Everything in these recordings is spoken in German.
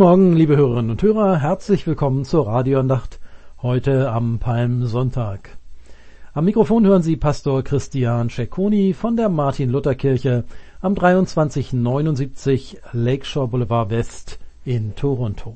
Morgen, liebe Hörerinnen und Hörer, herzlich willkommen zur Radioandacht heute am Palmsonntag. Am Mikrofon hören Sie Pastor Christian Cecconi von der Martin-Luther-Kirche am 2379 Lakeshore Boulevard West in Toronto.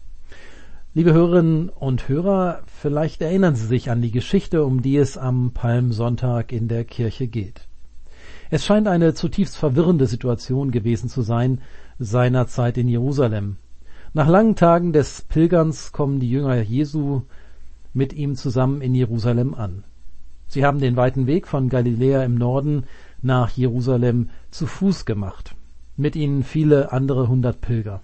Liebe Hörerinnen und Hörer, vielleicht erinnern Sie sich an die Geschichte, um die es am Palmsonntag in der Kirche geht. Es scheint eine zutiefst verwirrende Situation gewesen zu sein, seinerzeit in Jerusalem. Nach langen Tagen des Pilgerns kommen die Jünger Jesu mit ihm zusammen in Jerusalem an. Sie haben den weiten Weg von Galiläa im Norden nach Jerusalem zu Fuß gemacht. Mit ihnen viele andere 100 Pilger.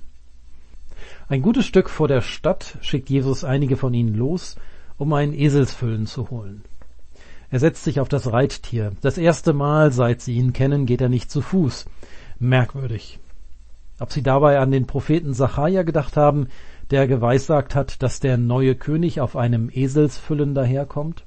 Ein gutes Stück vor der Stadt schickt Jesus einige von ihnen los, um ein Eselsfüllen zu holen. Er setzt sich auf das Reittier. Das erste Mal, seit sie ihn kennen, geht er nicht zu Fuß. Merkwürdig. Ob sie dabei an den Propheten Sacharja gedacht haben, der geweissagt hat, dass der neue König auf einem Eselsfüllen daherkommt?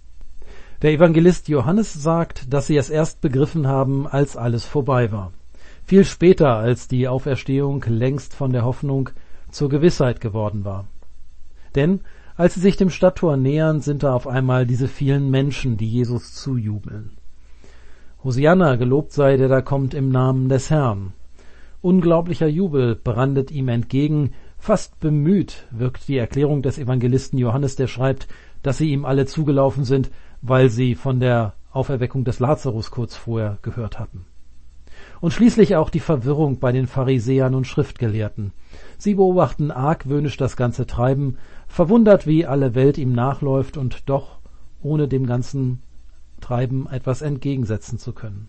Der Evangelist Johannes sagt, dass sie es erst begriffen haben, als alles vorbei war. Viel später, als die Auferstehung längst von der Hoffnung zur Gewissheit geworden war. Denn als sie sich dem Stadttor nähern, sind da auf einmal diese vielen Menschen, die Jesus zujubeln. Hosianna, gelobt sei, der da kommt im Namen des Herrn. Unglaublicher Jubel brandet ihm entgegen. Fast bemüht wirkt die Erklärung des Evangelisten Johannes, der schreibt, dass sie ihm alle zugelaufen sind, weil sie von der Auferweckung des Lazarus kurz vorher gehört hatten. Und schließlich auch die Verwirrung bei den Pharisäern und Schriftgelehrten. Sie beobachten argwöhnisch das ganze Treiben, verwundert, wie alle Welt ihm nachläuft und doch ohne dem ganzen Treiben etwas entgegensetzen zu können.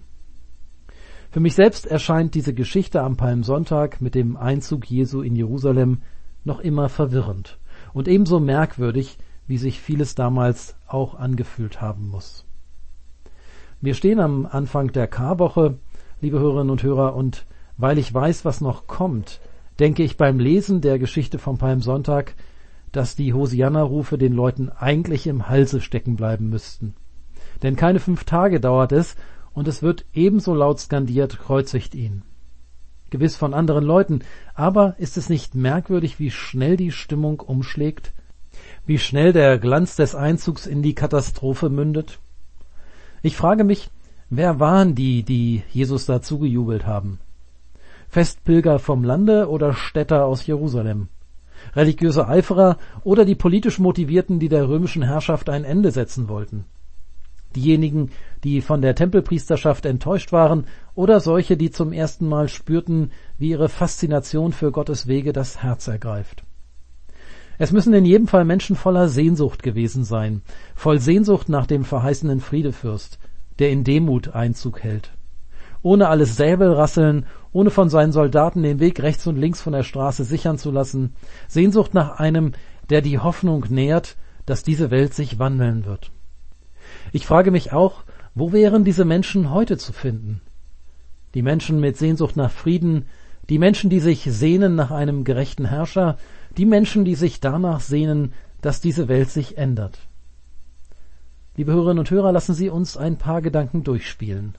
Für mich selbst erscheint diese Geschichte am Palmsonntag mit dem Einzug Jesu in Jerusalem noch immer verwirrend und ebenso merkwürdig, wie sich vieles damals auch angefühlt haben muss. Wir stehen am Anfang der Karwoche, liebe Hörerinnen und Hörer, und weil ich weiß, was noch kommt, denke ich beim Lesen der Geschichte vom Palmsonntag, dass die Hosianna-Rufe den Leuten eigentlich im Halse stecken bleiben müssten. Denn keine 5 Tage dauert es, und es wird ebenso laut skandiert, kreuzigt ihn. Gewiss von anderen Leuten, aber ist es nicht merkwürdig, wie schnell die Stimmung umschlägt? Wie schnell der Glanz des Einzugs in die Katastrophe mündet? Ich frage mich, wer waren die Jesus da zugejubelt haben? Festpilger vom Lande oder Städter aus Jerusalem? Religiöse Eiferer oder die politisch Motivierten, die der römischen Herrschaft ein Ende setzen wollten? Diejenigen, die von der Tempelpriesterschaft enttäuscht waren oder solche, die zum ersten Mal spürten, wie ihre Faszination für Gottes Wege das Herz ergreift. Es müssen in jedem Fall Menschen voller Sehnsucht gewesen sein, voll Sehnsucht nach dem verheißenen Friedefürst, der in Demut Einzug hält. Ohne alles Säbelrasseln, ohne von seinen Soldaten den Weg rechts und links von der Straße sichern zu lassen, Sehnsucht nach einem, der die Hoffnung nährt, dass diese Welt sich wandeln wird. Ich frage mich auch, wo wären diese Menschen heute zu finden? Die Menschen mit Sehnsucht nach Frieden, die Menschen, die sich sehnen nach einem gerechten Herrscher, die Menschen, die sich danach sehnen, dass diese Welt sich ändert. Liebe Hörerinnen und Hörer, lassen Sie uns ein paar Gedanken durchspielen.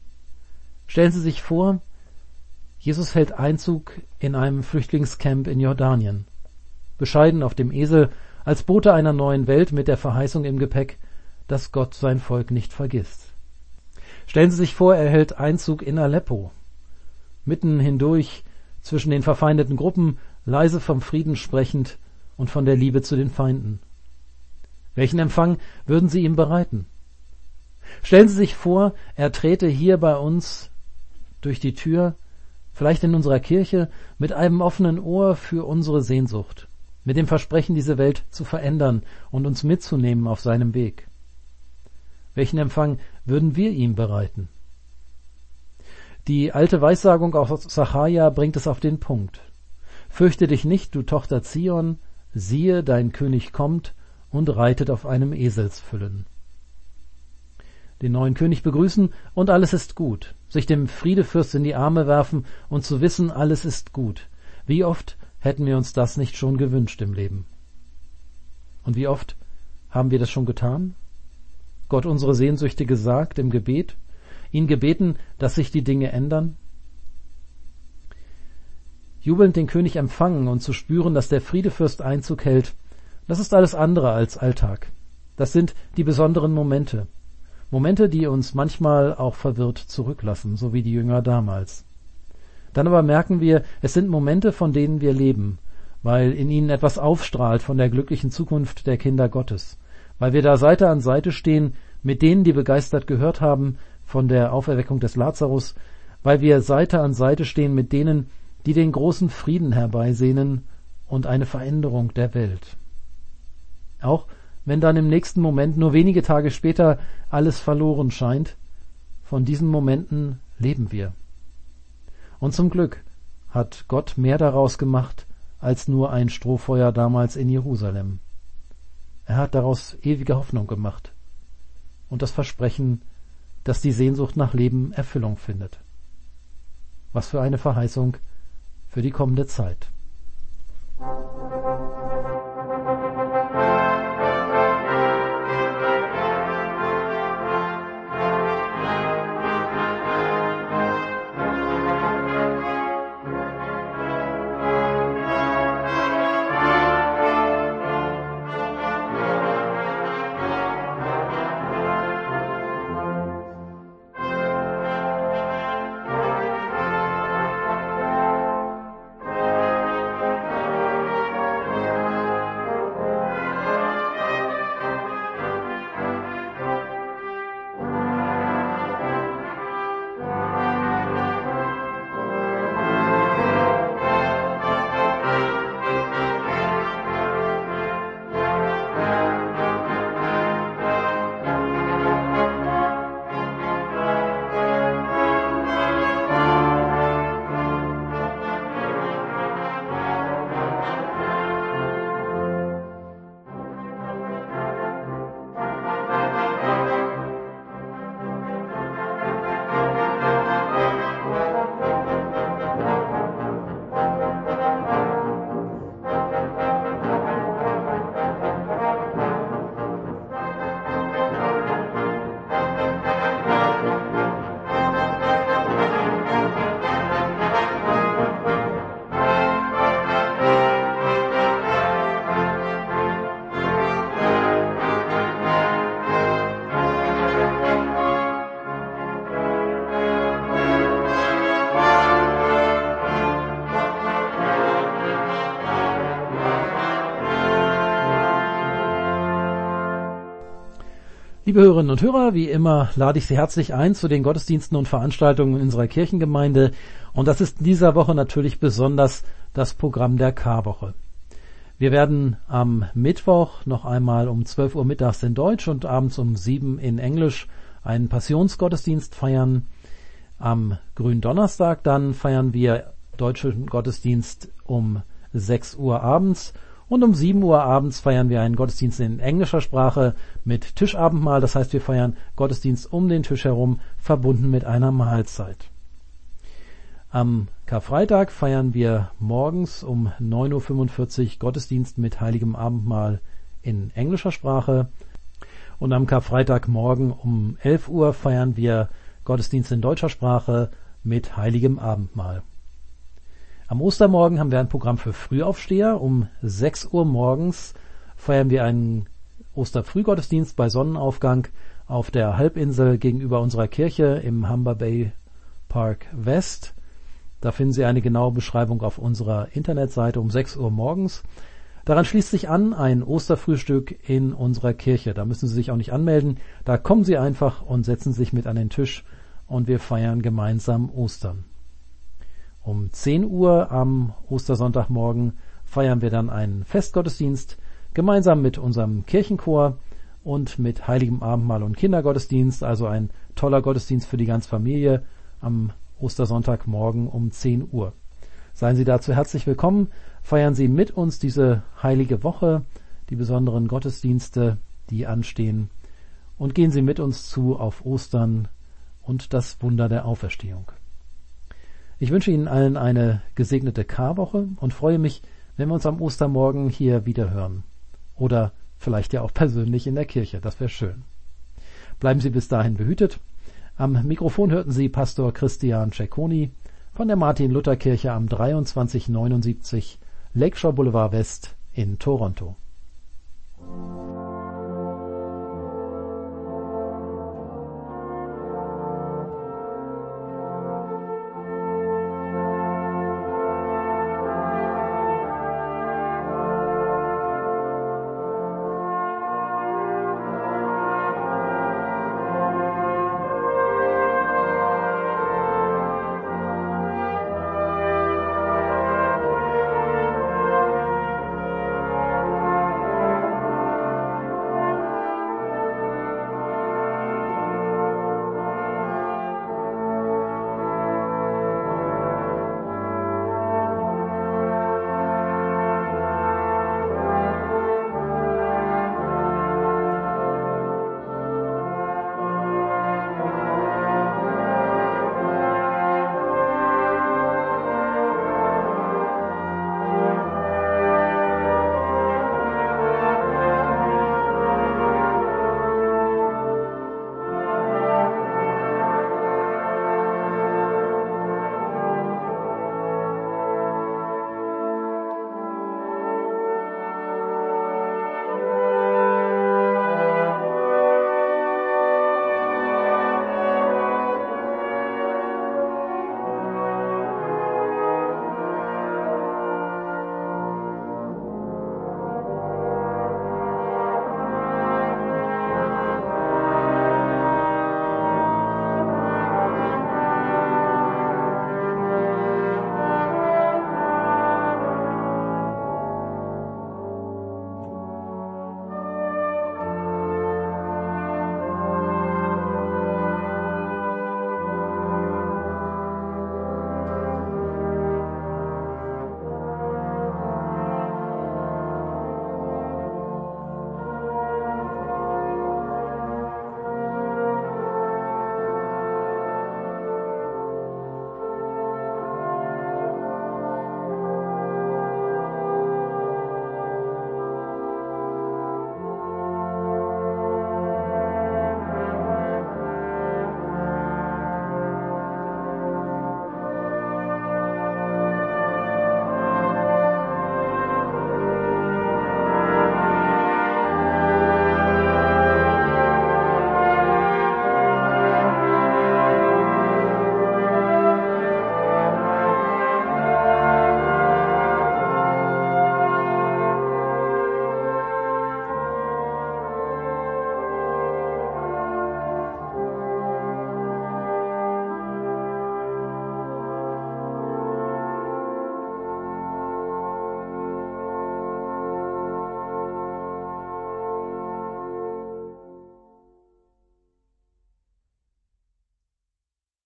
Stellen Sie sich vor, Jesus hält Einzug in einem Flüchtlingscamp in Jordanien. Bescheiden auf dem Esel, als Bote einer neuen Welt mit der Verheißung im Gepäck, dass Gott sein Volk nicht vergisst. Stellen Sie sich vor, er hält Einzug in Aleppo. Mitten hindurch, zwischen den verfeindeten Gruppen, leise vom Frieden sprechend und von der Liebe zu den Feinden. Welchen Empfang würden Sie ihm bereiten? Stellen Sie sich vor, er trete hier bei uns durch die Tür, vielleicht in unserer Kirche, mit einem offenen Ohr für unsere Sehnsucht, mit dem Versprechen, diese Welt zu verändern und uns mitzunehmen auf seinem Weg. Welchen Empfang würden wir ihm bereiten? Die alte Weissagung aus Sacharja bringt es auf den Punkt. Fürchte dich nicht, du Tochter Zion, siehe, dein König kommt und reitet auf einem Eselsfüllen. Den neuen König begrüßen und alles ist gut, sich dem Friedefürst in die Arme werfen und zu wissen, alles ist gut. Wie oft hätten wir uns das nicht schon gewünscht im Leben? Und wie oft haben wir das schon getan? Gott unsere Sehnsüchte gesagt im Gebet, ihn gebeten, dass sich die Dinge ändern? jubelnd den König empfangen und zu spüren, dass der Friedefürst Einzug hält, das ist alles andere als Alltag. Das sind die besonderen Momente. Momente, die uns manchmal auch verwirrt zurücklassen, so wie die Jünger damals. Dann aber merken wir, es sind Momente, von denen wir leben, weil in ihnen etwas aufstrahlt von der glücklichen Zukunft der Kinder Gottes, weil wir da Seite an Seite stehen mit denen, die begeistert gehört haben von der Auferweckung des Lazarus, weil wir Seite an Seite stehen mit denen, die den großen Frieden herbeisehnen und eine Veränderung der Welt. Auch wenn dann im nächsten Moment, nur wenige Tage später, alles verloren scheint, von diesen Momenten leben wir. Und zum Glück hat Gott mehr daraus gemacht, als nur ein Strohfeuer damals in Jerusalem. Er hat daraus ewige Hoffnung gemacht und das Versprechen, dass die Sehnsucht nach Leben Erfüllung findet. Was für eine Verheißung für die kommende Zeit. Liebe Hörerinnen und Hörer, wie immer lade ich Sie herzlich ein zu den Gottesdiensten und Veranstaltungen unserer Kirchengemeinde. Und das ist in dieser Woche natürlich besonders das Programm der Karwoche. Wir werden am Mittwoch noch einmal um 12 Uhr mittags in Deutsch und abends um 7 in Englisch einen Passionsgottesdienst feiern. Am Gründonnerstag dann feiern wir deutschen Gottesdienst um 6 Uhr abends. Und um 7 Uhr abends feiern wir einen Gottesdienst in englischer Sprache mit Tischabendmahl. Das heißt, wir feiern Gottesdienst um den Tisch herum, verbunden mit einer Mahlzeit. Am Karfreitag feiern wir morgens um 9.45 Uhr Gottesdienst mit heiligem Abendmahl in englischer Sprache. Und am Karfreitagmorgen um 11 Uhr feiern wir Gottesdienst in deutscher Sprache mit heiligem Abendmahl. Am Ostermorgen haben wir ein Programm für Frühaufsteher. Um 6 Uhr morgens feiern wir einen Osterfrühgottesdienst bei Sonnenaufgang auf der Halbinsel gegenüber unserer Kirche im Humber Bay Park West. Da finden Sie eine genaue Beschreibung auf unserer Internetseite um 6 Uhr morgens. Daran schließt sich an ein Osterfrühstück in unserer Kirche. Da müssen Sie sich auch nicht anmelden. Da kommen Sie einfach und setzen sich mit an den Tisch und wir feiern gemeinsam Ostern. Um 10 Uhr am Ostersonntagmorgen feiern wir dann einen Festgottesdienst gemeinsam mit unserem Kirchenchor und mit heiligem Abendmahl und Kindergottesdienst, also ein toller Gottesdienst für die ganze Familie am Ostersonntagmorgen um 10 Uhr. Seien Sie dazu herzlich willkommen, feiern Sie mit uns diese heilige Woche, die besonderen Gottesdienste, die anstehen, und gehen Sie mit uns zu auf Ostern und das Wunder der Auferstehung. Ich wünsche Ihnen allen eine gesegnete Karwoche und freue mich, wenn wir uns am Ostermorgen hier wieder hören. Oder vielleicht ja auch persönlich in der Kirche, das wäre schön. Bleiben Sie bis dahin behütet. Am Mikrofon hörten Sie Pastor Christian Cecconi. von der Martin-Luther-Kirche am 2379 Lakeshore Boulevard West in Toronto.